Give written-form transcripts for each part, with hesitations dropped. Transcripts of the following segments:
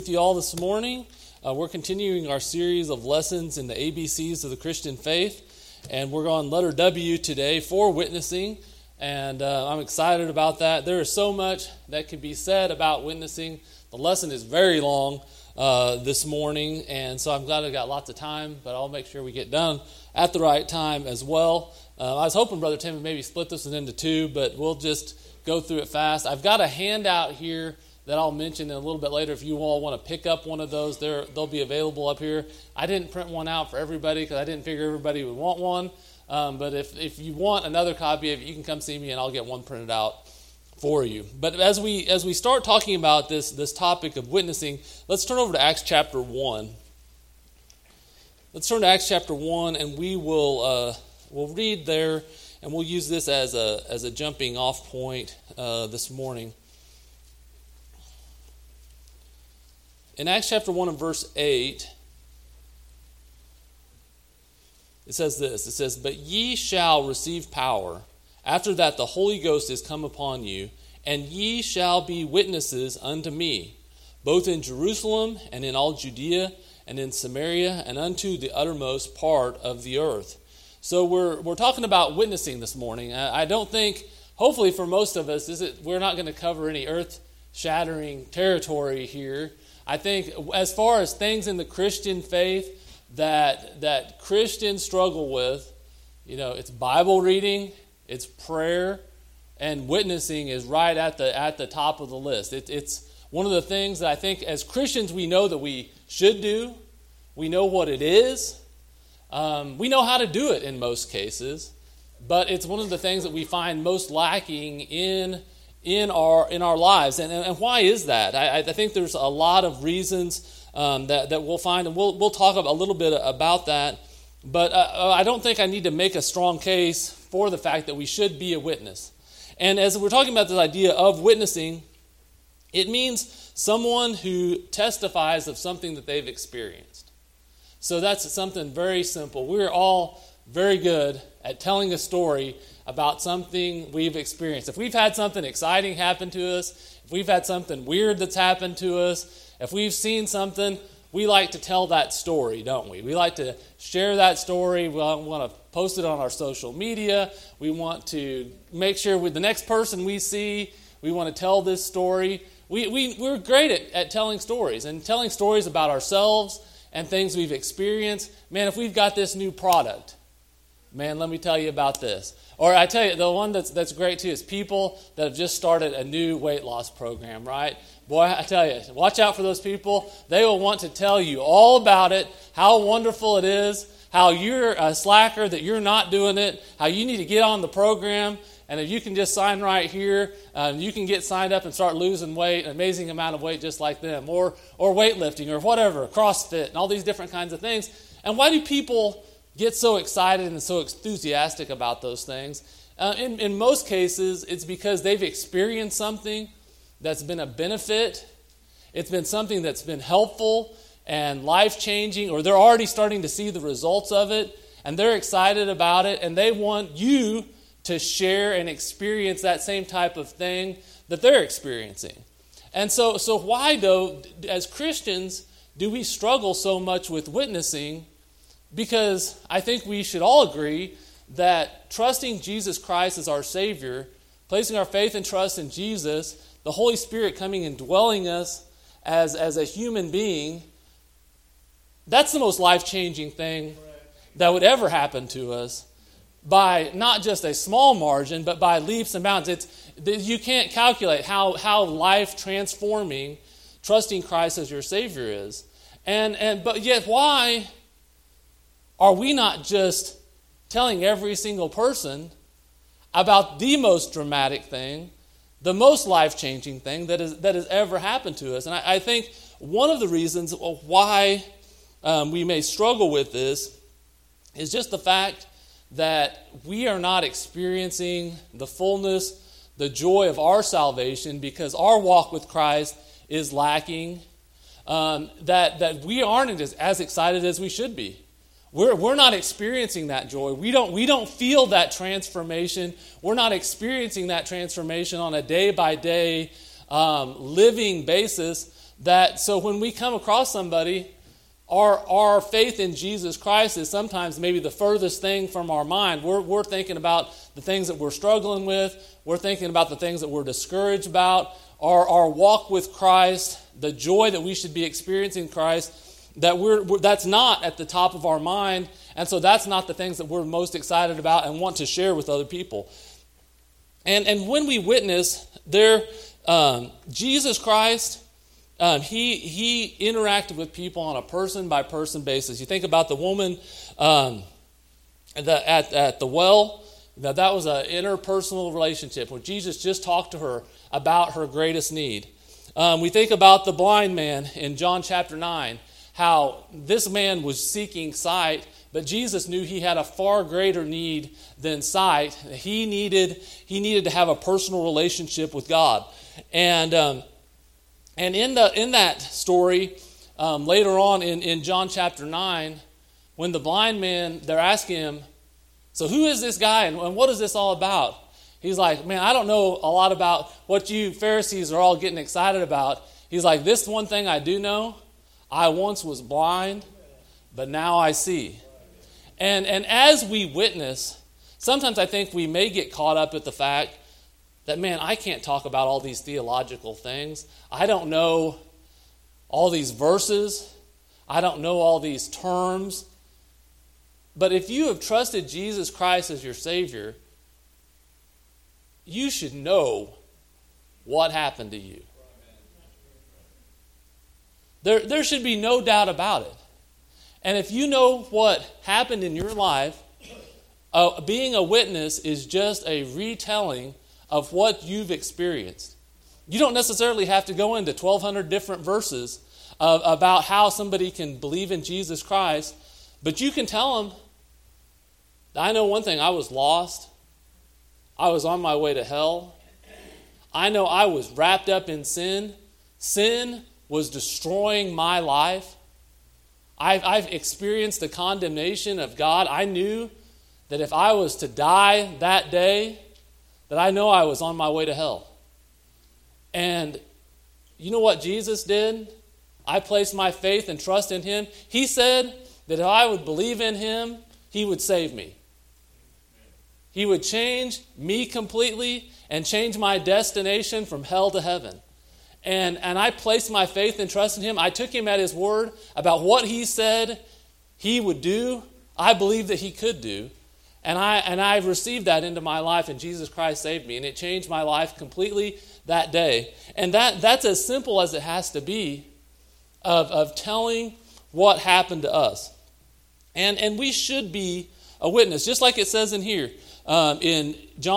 With you all this morning. We're continuing our series of lessons in the ABCs of the Christian faith, and we're on letter W today for witnessing, and I'm excited about that. There is so much that can be said about witnessing. The lesson is very long this morning, and so I'm glad I got lots of time, but I'll make sure we get done at the right time as well. I was hoping Brother Tim would maybe split this into two, but we'll just go through it fast. I've got a handout here that I'll mention in a little bit later. If you all want to pick up one of those, they'll be available up here. I didn't print one out for everybody because I didn't figure everybody would want one. But if you want another copy of it, you can come see me and I'll get one printed out for you. But as we start talking about this topic of witnessing, let's turn over to Acts chapter 1. Let's turn to Acts chapter 1, and we'll read there, and we'll use this as a jumping off point this morning. In Acts chapter 1 and verse 8, it says this. It says, "But ye shall receive power. After that the Holy Ghost is come upon you, and ye shall be witnesses unto me, both in Jerusalem and in all Judea and in Samaria and unto the uttermost part of the earth." So we're talking about witnessing this morning. I don't think, hopefully for most of us, we're not going to cover any earth-shattering territory here. I think as far as things in the Christian faith that Christians struggle with, it's Bible reading, it's prayer, and witnessing is right at the top of the list. It's one of the things that I think as Christians we know that we should do. We know what it is. We know how to do it in most cases, but it's one of the things that we find most lacking in our lives. And why is that? I think there's a lot of reasons that we'll find, and we'll talk a little bit about that. But I don't think I need to make a strong case for the fact that we should be a witness. And as we're talking about this idea of witnessing, it means someone who testifies of something that they've experienced. So that's something very simple. We're all very good at telling a story about something we've experienced. If we've had something exciting happen to us, if we've had something weird that's happened to us, if we've seen something, we like to tell that story, don't we? We like to share that story. We want to post it on our social media. We want to make sure with the next person we see, we want to tell this story. We're great at telling stories and telling stories about ourselves and things we've experienced. Man, if we've got this new product, man, let me tell you about this. Or I tell you, the one that's great too is people that have just started a new weight loss program, right? Boy, I tell you, watch out for those people. They will want to tell you all about it, how wonderful it is, how you're a slacker, that you're not doing it, how you need to get on the program. And if you can just sign right here, you can get signed up and start losing weight, an amazing amount of weight just like them, or weightlifting or whatever, CrossFit and all these different kinds of things. And why do people get so excited and so enthusiastic about those things? In most cases, it's because they've experienced something that's been a benefit. It's been something that's been helpful and life-changing, or they're already starting to see the results of it, and they're excited about it, and they want you to share and experience that same type of thing that they're experiencing. And so why, though, as Christians, do we struggle so much with witnessing? Because I think we should all agree that trusting Jesus Christ as our Savior, placing our faith and trust in Jesus, the Holy Spirit coming and dwelling us as a human being, that's the most life-changing thing that would ever happen to us, by not just a small margin, but by leaps and bounds. You can't calculate how life-transforming trusting Christ as your Savior is. But yet, why are we not just telling every single person about the most dramatic thing, the most life-changing thing that has ever happened to us? And I think one of the reasons why we may struggle with this is just the fact that we are not experiencing the fullness, the joy of our salvation because our walk with Christ is lacking, that we aren't as excited as we should be. We're not experiencing that joy. We don't feel that transformation. We're not experiencing that transformation on a day-by-day living basis that so when we come across somebody, our faith in Jesus Christ is sometimes maybe the furthest thing from our mind. We're thinking about the things that we're struggling with. We're thinking about the things that we're discouraged about. Our walk with Christ, the joy that we should be experiencing in Christ, that's not at the top of our mind. And so that's not the things that we're most excited about and want to share with other people. And when we witness, Jesus Christ, he interacted with people on a person-by-person basis. You think about the woman at the well, that was an interpersonal relationship where Jesus just talked to her about her greatest need. We think about the blind man in John chapter 9, how this man was seeking sight, but Jesus knew he had a far greater need than sight. He needed to have a personal relationship with God. And in that story, later on in John chapter 9, when the blind man, they're asking him, so who is this guy and what is this all about? He's like, man, I don't know a lot about what you Pharisees are all getting excited about. He's like, this one thing I do know, I once was blind, but now I see. And as we witness, sometimes I think we may get caught up with the fact that, man, I can't talk about all these theological things. I don't know all these verses. I don't know all these terms. But if you have trusted Jesus Christ as your Savior, you should know what happened to you. There should be no doubt about it. And if you know what happened in your life, being a witness is just a retelling of what you've experienced. You don't necessarily have to go into 1,200 different verses about how somebody can believe in Jesus Christ, but you can tell them, I know one thing, I was lost. I was on my way to hell. I know I was wrapped up in sin. Sin was destroying my life. I've experienced the condemnation of God. I knew that if I was to die that day, that I know I was on my way to hell. And you know what Jesus did? I placed my faith and trust in Him. He said that if I would believe in Him, He would save me. He would change me completely and change my destination from hell to heaven. And I placed my faith and trust in Him. I took Him at His word about what He said He would do. I believed that He could do. And I received that into my life, and Jesus Christ saved me. And it changed my life completely that day. And that's as simple as it has to be of telling what happened to us. And we should be a witness, just like it says in here. In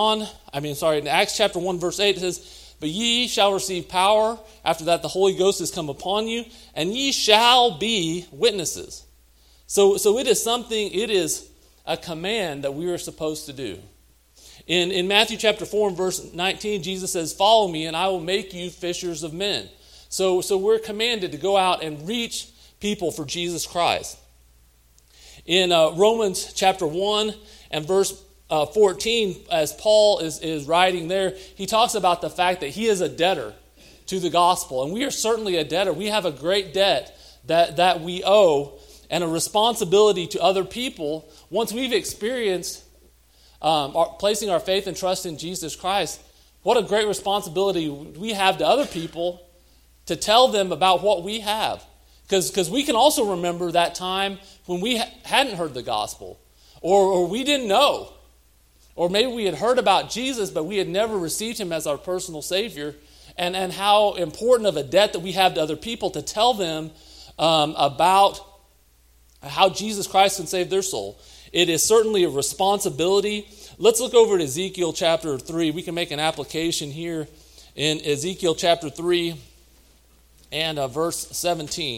Acts chapter 1, verse 8, it says, but ye shall receive power. After that, the Holy Ghost has come upon you, and ye shall be witnesses. So it is a command that we are supposed to do. In Matthew chapter 4 and verse 19, Jesus says, follow me, and I will make you fishers of men. So we're commanded to go out and reach people for Jesus Christ. In Romans chapter 1 and verse 14, as Paul is writing there, he talks about the fact that he is a debtor to the gospel. And we are certainly a debtor. We have a great debt that we owe and a responsibility to other people. Once we've experienced placing our faith and trust in Jesus Christ, what a great responsibility we have to other people to tell them about what we have. Because we can also remember that time when we hadn't heard the gospel, or we didn't know. Or maybe we had heard about Jesus, but we had never received Him as our personal Savior, and how important of a debt that we have to other people to tell them about how Jesus Christ can save their soul. It is certainly a responsibility. Let's look over at Ezekiel chapter 3. We can make an application here in Ezekiel chapter 3 and verse 17.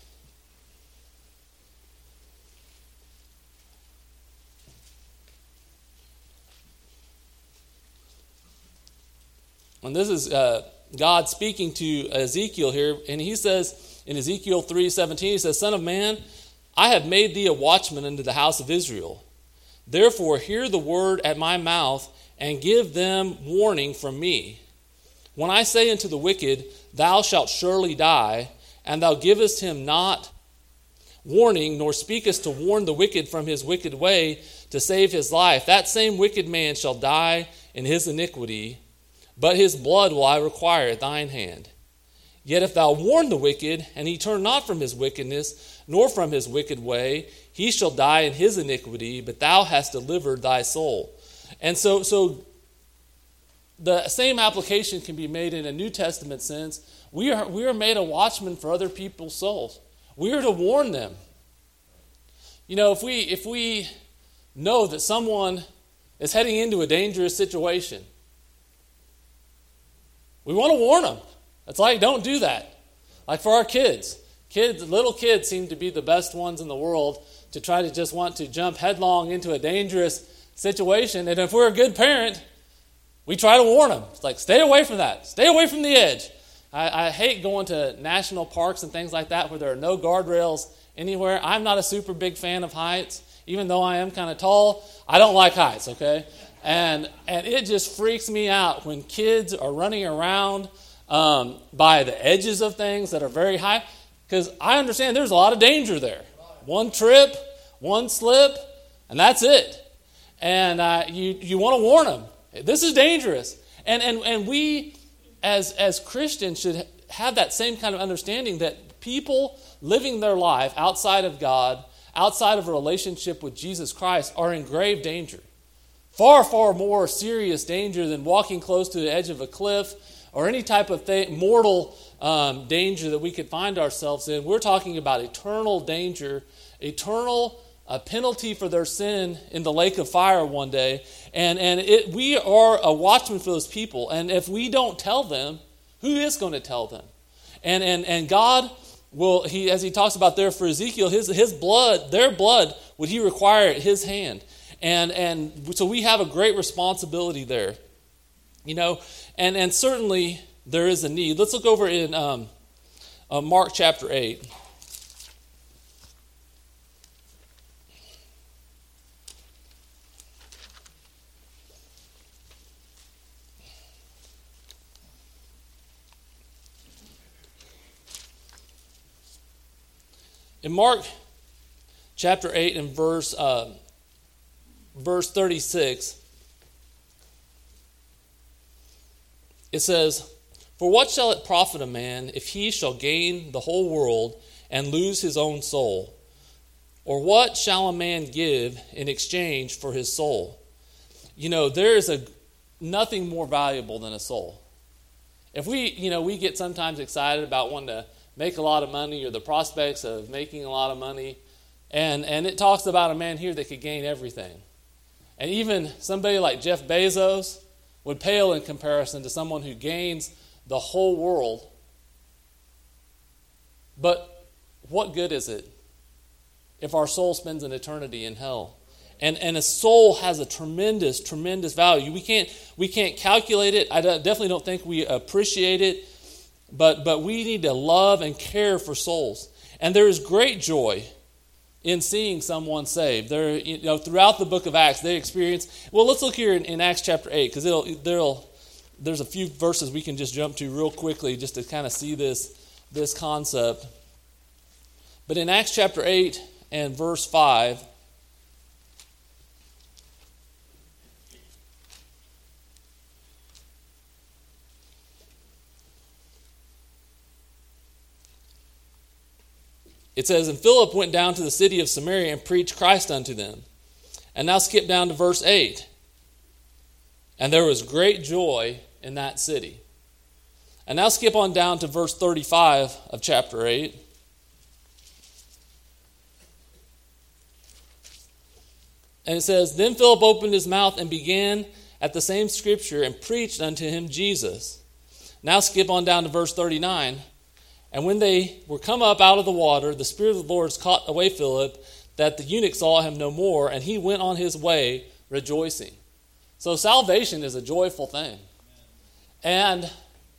And this is God speaking to Ezekiel here, and He says in Ezekiel 3:17, He says, Son of man, I have made thee a watchman unto the house of Israel. Therefore hear the word at my mouth, and give them warning from me. When I say unto the wicked, thou shalt surely die, and thou givest him not warning, nor speakest to warn the wicked from his wicked way to save his life, that same wicked man shall die in his iniquity, but his blood will I require at thine hand. Yet if thou warn the wicked, and he turn not from his wickedness, nor from his wicked way, he shall die in his iniquity, but thou hast delivered thy soul. And so the same application can be made in a New Testament sense. We are made a watchman for other people's souls. We are to warn them. If we know that someone is heading into a dangerous situation, we want to warn them. It's like, don't do that. Like for our kids. Little kids seem to be the best ones in the world to try to just want to jump headlong into a dangerous situation. And if we're a good parent, we try to warn them. It's like, stay away from that. Stay away from the edge. I hate going to national parks and things like that where there are no guardrails anywhere. I'm not a super big fan of heights. Even though I am kind of tall, I don't like heights, okay? And it just freaks me out when kids are running around by the edges of things that are very high, because I understand there's a lot of danger there. One trip, one slip, and that's it. And you want to warn them. This is dangerous. And we, as Christians, should have that same kind of understanding that people living their life outside of God, outside of a relationship with Jesus Christ, are in grave danger. Far, far more serious danger than walking close to the edge of a cliff or any type of mortal danger that we could find ourselves in. We're talking about eternal danger, eternal penalty for their sin in the lake of fire one day. And we are a watchman for those people. And if we don't tell them, who is going to tell them? And God will, as he talks about there for Ezekiel, his blood, their blood, would he require at his hand. And so we have a great responsibility there. And certainly there is a need. Let's look over in Mark chapter 8. In Mark chapter 8 and verse 36, it says, "For what shall it profit a man if he shall gain the whole world and lose his own soul? Or what shall a man give in exchange for his soul?" There is nothing more valuable than a soul. If we get sometimes excited about wanting to make a lot of money or the prospects of making a lot of money, and it talks about a man here that could gain everything. And even somebody like Jeff Bezos would pale in comparison to someone who gains the whole world. But what good is it if our soul spends an eternity in hell? And a soul has a tremendous, tremendous value. We can't calculate it. I definitely don't think we appreciate it. But we need to love and care for souls. And there is great joy in seeing someone saved. Throughout the book of Acts, they experience. Well, let's look here in Acts chapter 8, because there's a few verses we can just jump to real quickly just to kind of see this concept. But in Acts chapter 8 and verse 5, it says, "And Philip went down to the city of Samaria and preached Christ unto them." And now skip down to verse 8. "And there was great joy in that city." And now skip on down to verse 35 of chapter 8. And it says, "Then Philip opened his mouth and began at the same scripture and preached unto him Jesus." Now skip on down to verse 39. "And when they were come up out of the water, the Spirit of the Lord caught away Philip, that the eunuch saw him no more, and he went on his way rejoicing." So salvation is a joyful thing. And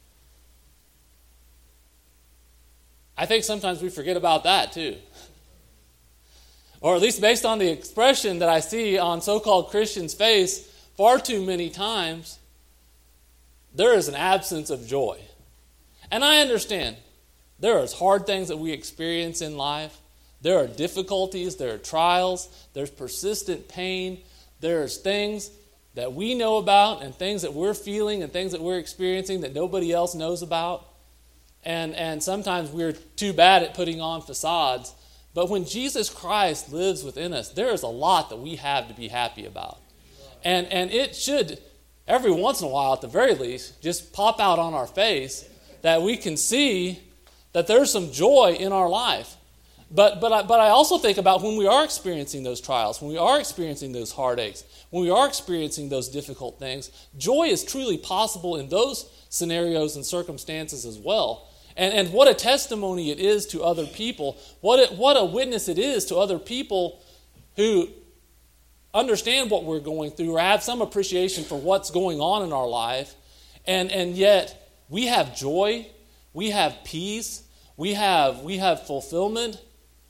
I think sometimes we forget about that too. Or at least based on the expression that I see on so-called Christians' face far too many times, there is an absence of joy. And I understand there are hard things that we experience in life. There are difficulties, there are trials, there's persistent pain, there's things that we know about and things that we're feeling and things that we're experiencing that nobody else knows about. And sometimes we're too bad at putting on facades. But when Jesus Christ lives within us, there is a lot that we have to be happy about. And it should, every once in a while at the very least, just pop out on our face that we can see that there's some joy in our life. But I also think about when we are experiencing those trials, when we are experiencing those heartaches, when we are experiencing those difficult things, joy is truly possible in those scenarios and circumstances as well. And what a testimony it is to other people, what a witness it is to other people who understand what we're going through or have some appreciation for what's going on in our life, and yet we have joy, we have peace, we have fulfillment.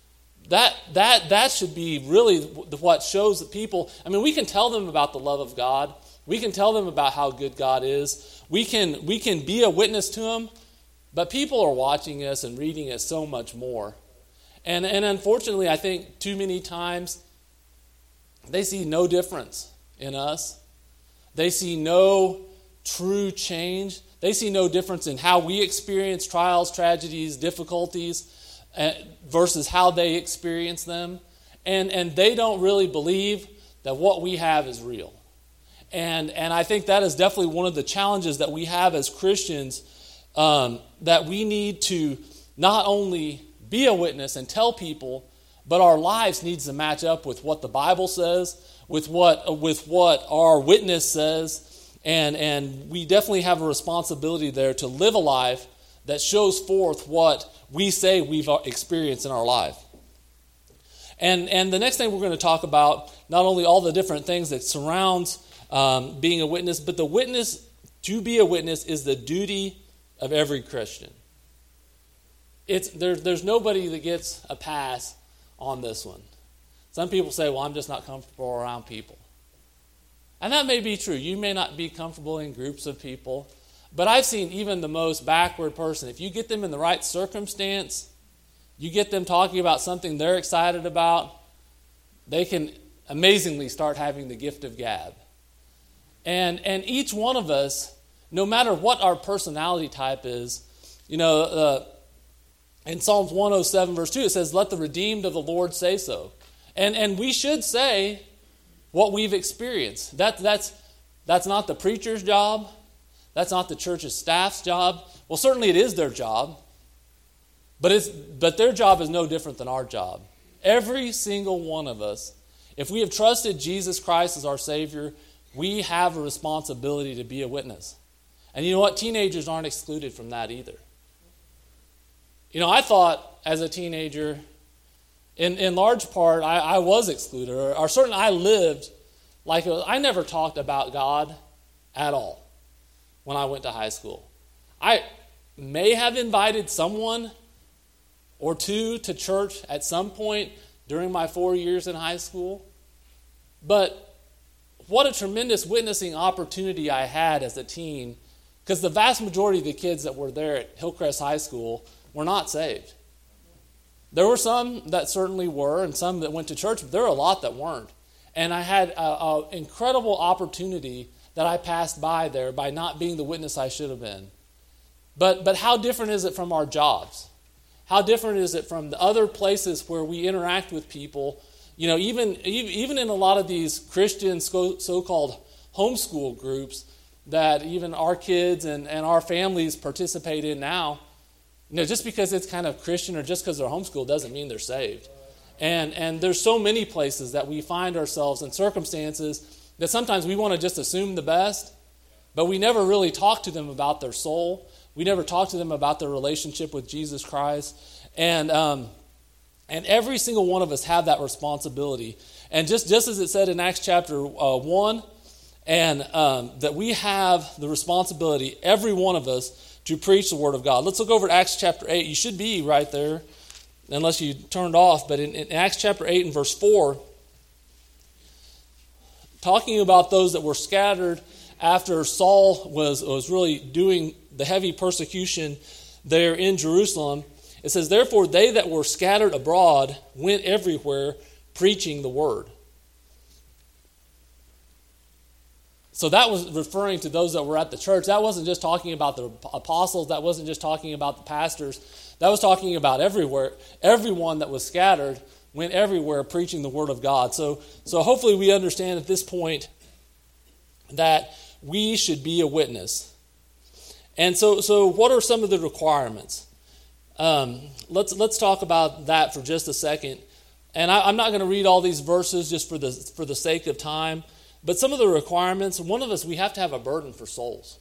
That should be really what shows that people, I mean, we can tell them about the love of God. We can tell them about how good God is. We can be a witness to them, but people are watching us and reading us so much more. And unfortunately, I think too many times they see no difference in us. They see no true change. They see no difference in how we experience trials, tragedies, difficulties, versus how they experience them. And they don't really believe that what we have is real. And I think that is definitely one of the challenges that we have as Christians, that we need to not only be a witness and tell people, but our lives needs to match up with what the Bible says, with what our witness says, and we definitely have a responsibility there to live a life that shows forth what we say we've experienced in our life. And the next thing we're going to talk about, not only all the different things that surrounds being a witness, but the witness, to be a witness, is the duty of every Christian. There's nobody that gets a pass on this one. Some people say, well, I'm just not comfortable around people. And that may be true. You may not be comfortable in groups of people. But I've seen even the most backward person, if you get them in the right circumstance, you get them talking about something they're excited about, they can amazingly start having the gift of gab. And each one of us, no matter what our personality type is, in Psalms 107 verse 2, it says, let the redeemed of the Lord say so. And we should say what we've experienced. That's not the preacher's job. That's not the church's staff's job. Well, certainly it is their job. But their job is no different than our job. Every single one of us, if we have trusted Jesus Christ as our Savior, we have a responsibility to be a witness. And you know what? Teenagers aren't excluded from that either. I thought as a teenager, in large part, I was excluded. Or certainly I lived like I never talked about God at all when I went to high school. I may have invited someone or two to church at some point during my 4 years in high school. But what a tremendous witnessing opportunity I had as a teen, because the vast majority of the kids that were there at Hillcrest High School were not saved. There were some that certainly were, and some that went to church, but there were a lot that weren't. And I had an incredible opportunity that I passed by there by not being the witness I should have been. But how different is it from our jobs? How different is it from the other places where we interact with people? Even in a lot of these Christian so-called homeschool groups that even our kids and our families participate in now, just because it's kind of Christian or just because they're homeschooled doesn't mean they're saved. And there's so many places that we find ourselves in circumstances that sometimes we want to just assume the best, but we never really talk to them about their soul. We never talk to them about their relationship with Jesus Christ. And every single one of us have that responsibility. And just as it said in Acts chapter 1, and that we have the responsibility, every one of us, to preach the Word of God. Let's look over at Acts chapter 8. You should be right there, unless you turned off. But in Acts chapter 8 and verse 4, talking about those that were scattered after Saul was really doing the heavy persecution there in Jerusalem, it says, therefore they that were scattered abroad went everywhere preaching the word. So that was referring to those that were at the church. That wasn't just talking about the apostles. That wasn't just talking about the pastors. That was talking about everywhere. Everyone that was scattered went everywhere preaching the word of God. So hopefully we understand at this point that we should be a witness. And so what are some of the requirements? Let's talk about that for just a second. And I'm not going to read all these verses just for the sake of time. But some of the requirements, one of us, we have to have a burden for souls.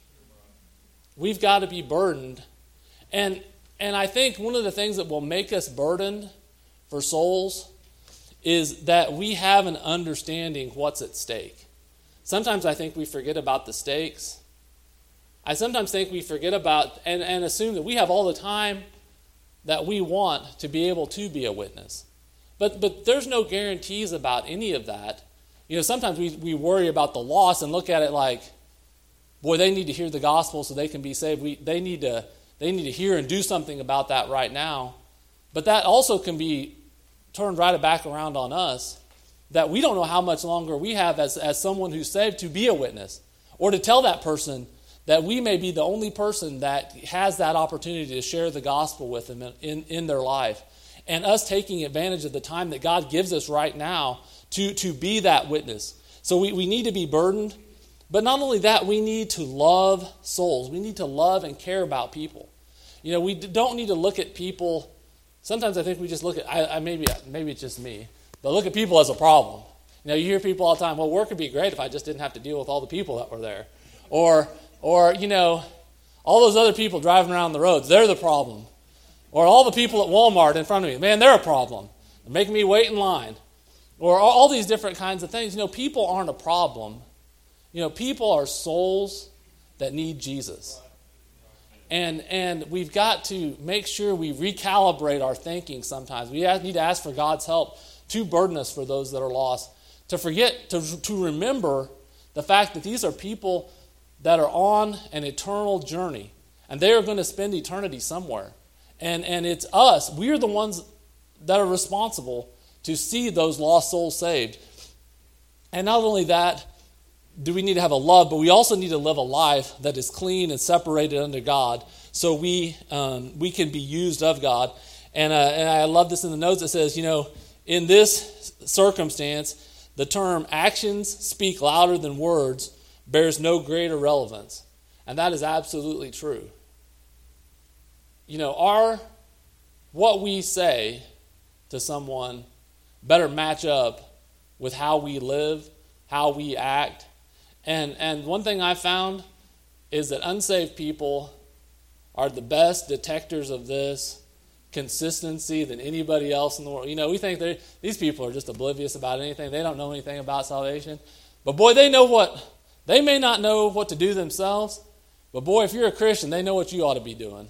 We've got to be burdened. And I think one of the things that will make us burdened for souls is that we have an understanding what's at stake. Sometimes I think we forget about the stakes. I sometimes think we forget about and assume that we have all the time that we want to be able to be a witness. But there's no guarantees about any of that. You know, sometimes we worry about the loss and look at it like, boy, they need to hear the gospel so they can be saved. They need to hear and do something about that right now. But that also can be turned right back around on us, that we don't know how much longer we have as someone who's saved to be a witness, or to tell that person that we may be the only person that has that opportunity to share the gospel with them in their life. And us taking advantage of the time that God gives us right now to be that witness. So we need to be burdened. But not only that, we need to love souls. We need to love and care about people. You know, we don't need to look at people. Sometimes I think we just look at, maybe it's just me, but look at people as a problem. You know, you hear people all the time, well, work would be great if I just didn't have to deal with all the people that were there. Or you know, all those other people driving around the roads, they're the problem. Or all the people at Walmart in front of me, man, they're a problem. They're making me wait in line. Or all these different kinds of things. You know, people aren't a problem. You know, people are souls that need Jesus. And we've got to make sure we recalibrate our thinking sometimes. We need to ask for God's help to burden us for those that are lost. To remember the fact that these are people that are on an eternal journey. And they are going to spend eternity somewhere. And it's us. We're the ones that are responsible to see those lost souls saved. And not only that, do we need to have a love, but we also need to live a life that is clean and separated unto God, so we can be used of God. And I love this in the notes. It says, you know, in this circumstance, the term actions speak louder than words bears no greater relevance. And that is absolutely true. You know, what we say to someone better match up with how we live, how we act. And one thing I found is that unsaved people are the best detectors of this consistency than anybody else in the world. You know, we think these people are just oblivious about anything. They don't know anything about salvation. But boy, they may not know what to do themselves, but boy, if you're a Christian, they know what you ought to be doing.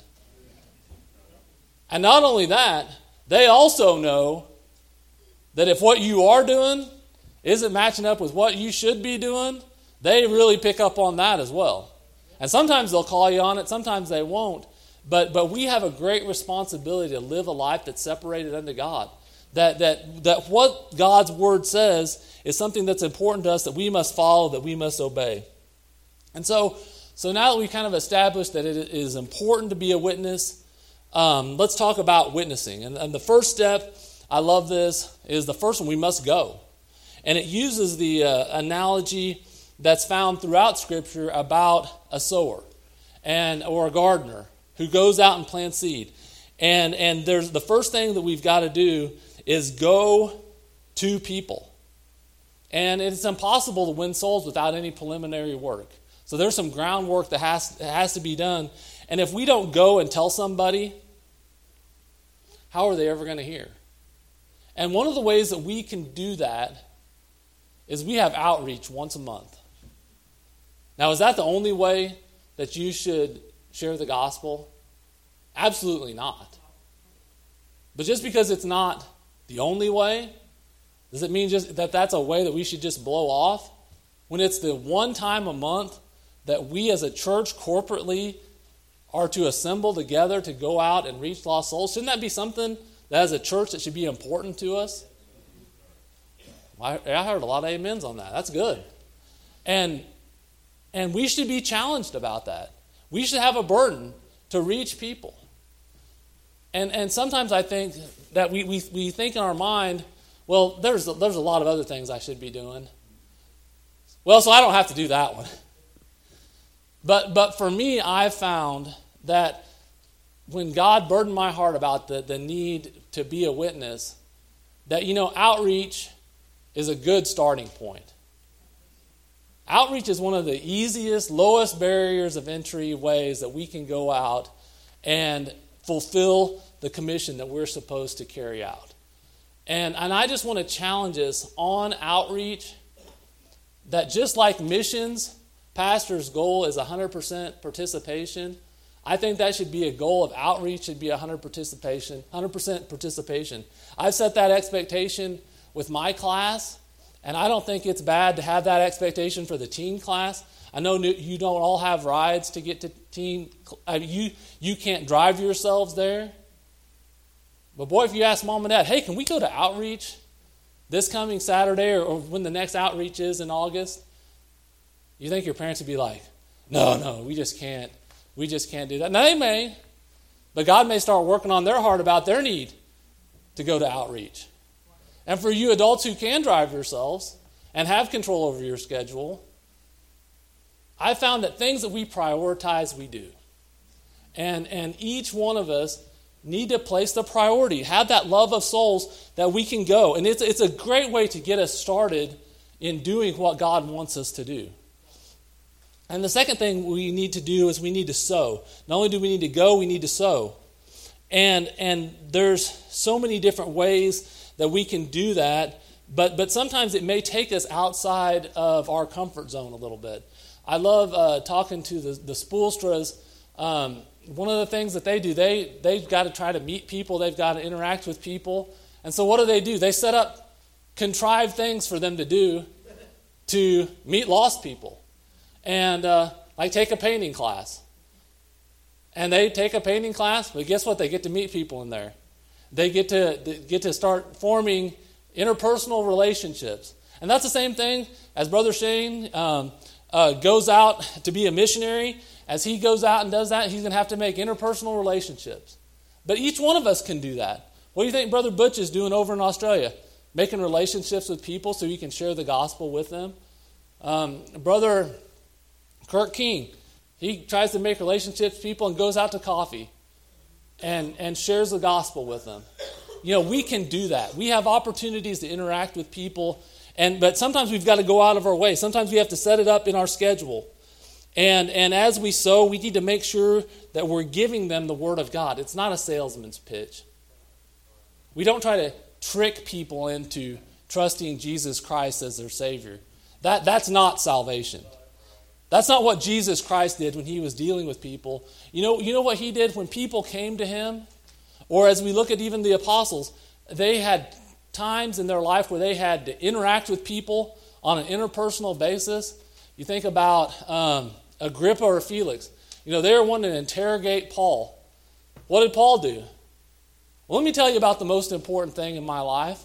And not only that, they also know that if what you are doing isn't matching up with what you should be doing, they really pick up on that as well. And sometimes they'll call you on it, sometimes they won't. But we have a great responsibility to live a life that's separated unto God. That what God's word says is something that's important to us, that we must follow, that we must obey. And so now that we've kind of established that it is important to be a witness, let's talk about witnessing. And the first step, I love this, is the first one: we must go. And it uses the analogy that's found throughout Scripture about a sower or a gardener who goes out and plants seed. And there's the first thing that we've got to do is go to people. And it's impossible to win souls without any preliminary work. So there's some groundwork that has to be done. And if we don't go and tell somebody, how are they ever going to hear? And one of the ways that we can do that is we have outreach once a month. Now, is that the only way that you should share the gospel? Absolutely not. But just because it's not the only way, does it mean just that's a way that we should just blow off? when it's the one time a month that we as a church corporately are to assemble together to go out and reach lost souls? Shouldn't that be something that as a church that should be important to us? I heard a lot of amens on that. That's good. And we should be challenged about that. We should have a burden to reach people. And sometimes I think that we think in our mind, well, there's a lot of other things I should be doing. Well, so I don't have to do that one. But for me, I've found that when God burdened my heart about the need to be a witness, that, outreach is a good starting point. Outreach is one of the easiest, lowest barriers of entry ways that we can go out and fulfill the commission that we're supposed to carry out. And I just want to challenge us on outreach that just like missions, pastor's goal is 100% participation. I think that should be a goal of outreach, should be 100% participation. I've set that expectation with my class, and I don't think it's bad to have that expectation for the teen class. I know you don't all have rides to get to teen. You can't drive yourselves there. But boy, if you ask mom and dad, hey, can we go to outreach this coming Saturday or when the next outreach is in August? You think your parents would be like, no, we just can't do that. Now they may, but God may start working on their heart about their need to go to outreach. And for you adults who can drive yourselves and have control over your schedule, I found that things that we prioritize, we do. And each one of us need to place the priority, have that love of souls that we can go. And it's a great way to get us started in doing what God wants us to do. And the second thing we need to do is we need to sow. Not only do we need to go, we need to sow. And there's so many different ways that we can do that, but sometimes it may take us outside of our comfort zone a little bit. I love talking to the Spoolstras. One of the things that they do, they've got to try to meet people. They've got to interact with people. And so what do? They set up contrived things for them to do to meet lost people. And like take a painting class. And they take a painting class, but guess what? They get to meet people in there. They get to start forming interpersonal relationships. And that's the same thing as Brother Shane goes out to be a missionary. As he goes out and does that, he's going to have to make interpersonal relationships. But each one of us can do that. What do you think Brother Butch is doing over in Australia? Making relationships with people so he can share the gospel with them. Brother Kirk King, he tries to make relationships with people and goes out to coffee and shares the gospel with them. We can do that. We have opportunities to interact with people, but sometimes we've got to go out of our way. Sometimes we have to set it up in our schedule. And as we sow, we need to make sure that we're giving them the Word of God. It's not a salesman's pitch. We don't try to trick people into trusting Jesus Christ as their Savior. That's not salvation. That's not what Jesus Christ did when he was dealing with people. You know what he did when people came to him? Or as we look at even the apostles, they had times in their life where they had to interact with people on an interpersonal basis. You think about Agrippa or Felix. They were wanting to interrogate Paul. What did Paul do? Well, let me tell you about the most important thing in my life.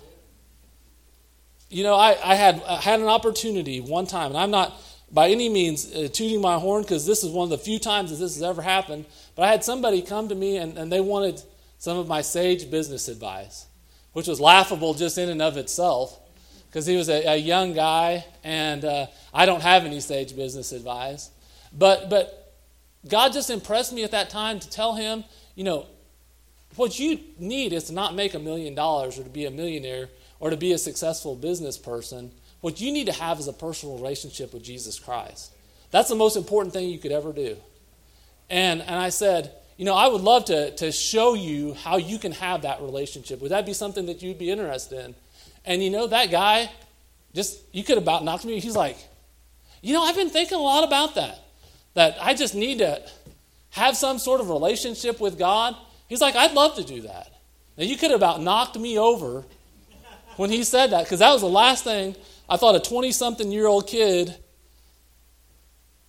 I had an opportunity one time, and I'm not by any means tooting my horn because this is one of the few times that this has ever happened, but I had somebody come to me and they wanted some of my sage business advice, which was laughable just in and of itself because he was a young guy and I don't have any sage business advice. But God just impressed me at that time to tell him, what you need is to not make $1 million or to be a millionaire or to be a successful business person. What you need to have is a personal relationship with Jesus Christ. That's the most important thing you could ever do. And I said, I would love to show you how you can have that relationship. Would that be something that you'd be interested in? And that guy, you could about knocked me. He's like, I've been thinking a lot about that I just need to have some sort of relationship with God. He's like, I'd love to do that. Now, you could have about knocked me over when he said that, because that was the last thing I thought a 20-something-year-old kid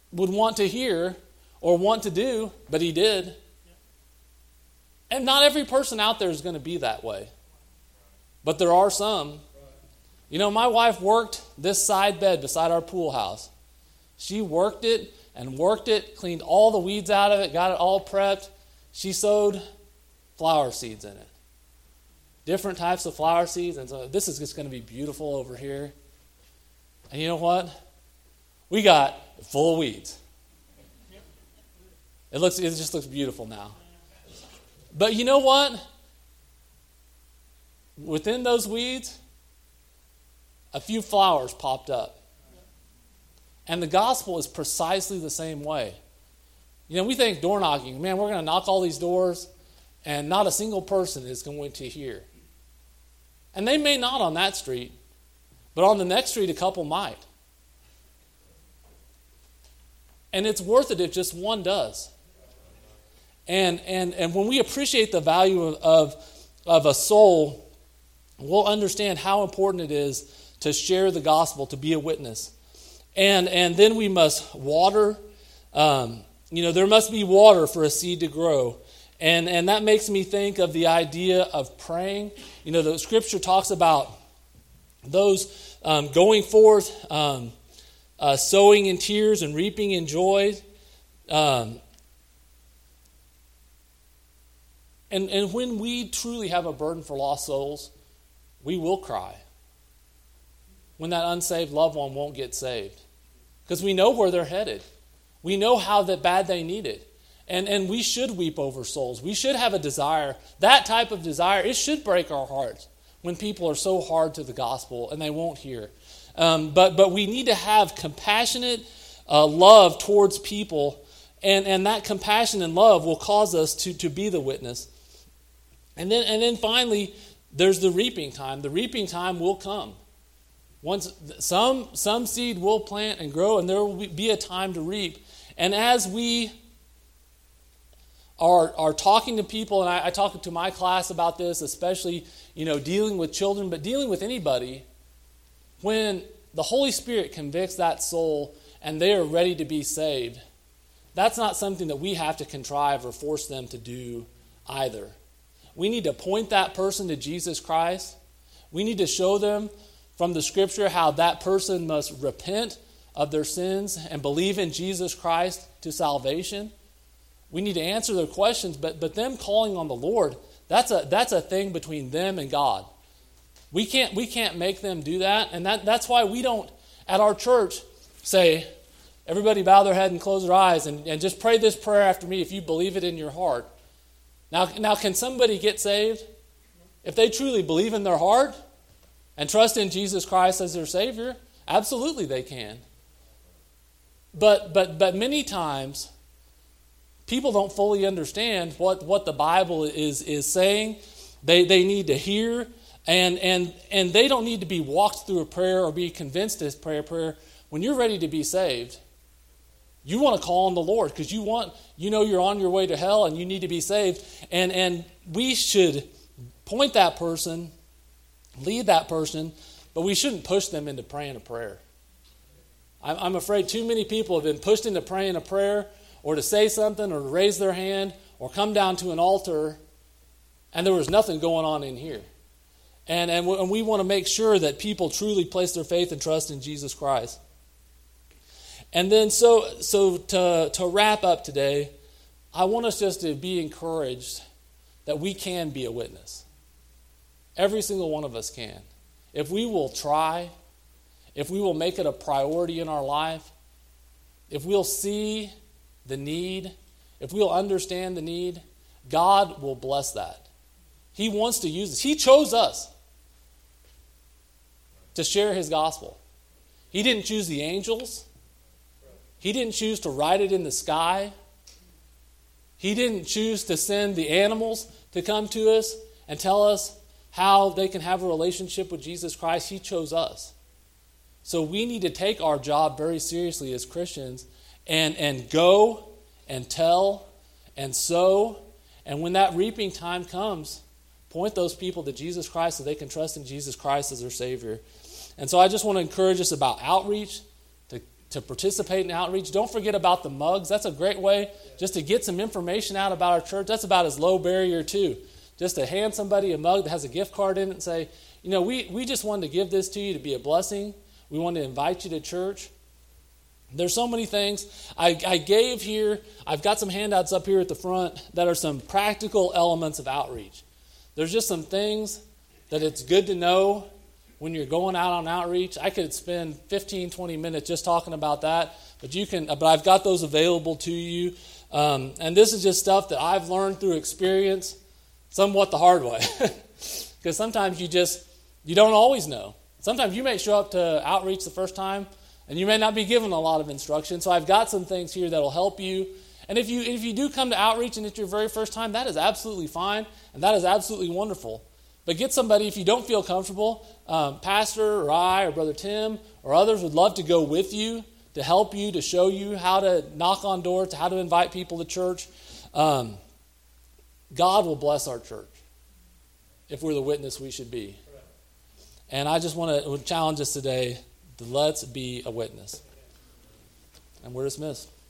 would want to hear or want to do, but he did. And not every person out there is going to be that way. But there are some. You know, my wife worked this side bed beside our pool house. She worked it and worked it, cleaned all the weeds out of it, got it all prepped. She sowed flower seeds in it. Different types of flower seeds. And so this is just going to be beautiful over here. And you know what? We got it full of weeds. It just looks beautiful now. But you know what? Within those weeds, a few flowers popped up. And the gospel is precisely the same way. You know, we think door knocking, man, we're going to knock all these doors and not a single person is going to hear. And they may not on that street, but on the next street, a couple might. And it's worth it if just one does. And when we appreciate the value of a soul, we'll understand how important it is to share the gospel, to be a witness. And then we must water. There must be water for a seed to grow. And that makes me think of the idea of praying. You know, the scripture talks about those going forth, sowing in tears and reaping in joy. And when we truly have a burden for lost souls, we will cry when that unsaved loved one won't get saved. Because we know where they're headed. We know how bad they need it. And we should weep over souls. We should have a desire. That type of desire, it should break our hearts when people are so hard to the gospel and they won't hear. But we need to have compassionate love towards people. And that compassion and love will cause us to be the witness. And then finally, there's the reaping time. The reaping time will come. Once some seed will plant and grow, and there will be a time to reap. And as we are talking to people, and I talk to my class about this, especially dealing with children, but dealing with anybody, when the Holy Spirit convicts that soul and they are ready to be saved, that's not something that we have to contrive or force them to do either. We need to point that person to Jesus Christ. We need to show them from the Scripture how that person must repent of their sins and believe in Jesus Christ to salvation. We need to answer their questions, but them calling on the Lord, that's a thing between them and God. We can't make them do that, and that's why we don't at our church say, everybody bow their head and close their eyes and just pray this prayer after me if you believe it in your heart. Now, can somebody get saved if they truly believe in their heart and trust in Jesus Christ as their Savior? Absolutely, they can. But many times, people don't fully understand what the Bible is saying. They need to hear, and they don't need to be walked through a prayer or be convinced to pray a prayer. When you're ready to be saved, you want to call on the Lord because you're on your way to hell and you need to be saved. And we should point that person, lead that person, but we shouldn't push them into praying a prayer. I'm afraid too many people have been pushed into praying a prayer or to say something or to raise their hand or come down to an altar and there was nothing going on in here. And we want to make sure that people truly place their faith and trust in Jesus Christ. And then so to wrap up today, I want us just to be encouraged that we can be a witness. Every single one of us can. If we will try, if we will make it a priority in our life, if we'll see the need, if we'll understand the need, God will bless that. He wants to use us. He chose us to share His gospel. He didn't choose the angels. He didn't choose to write it in the sky. He didn't choose to send the animals to come to us and tell us how they can have a relationship with Jesus Christ. He chose us. So we need to take our job very seriously as Christians and go and tell and sow. And when that reaping time comes, point those people to Jesus Christ so they can trust in Jesus Christ as their Savior. And so I just want to encourage us about outreach, to participate in outreach. Don't forget about the mugs. That's a great way just to get some information out about our church. That's about as low barrier too. Just to hand somebody a mug that has a gift card in it and say, we just wanted to give this to you to be a blessing. We want to invite you to church. There's so many things. I gave here, I've got some handouts up here at the front that are some practical elements of outreach. There's just some things that it's good to know when you're going out on outreach. I could spend 15, 20 minutes just talking about that, but I've got those available to you. And this is just stuff that I've learned through experience, somewhat the hard way. Because sometimes you don't always know. Sometimes you may show up to outreach the first time, and you may not be given a lot of instruction. So I've got some things here that will help you. And if you do come to outreach and it's your very first time, that is absolutely fine, and that is absolutely wonderful. But get somebody, if you don't feel comfortable, Pastor or I or Brother Tim or others would love to go with you, to help you, to show you how to knock on doors, how to invite people to church. God will bless our church if we're the witness we should be. And I just want to challenge us today, let's be a witness. And we're dismissed.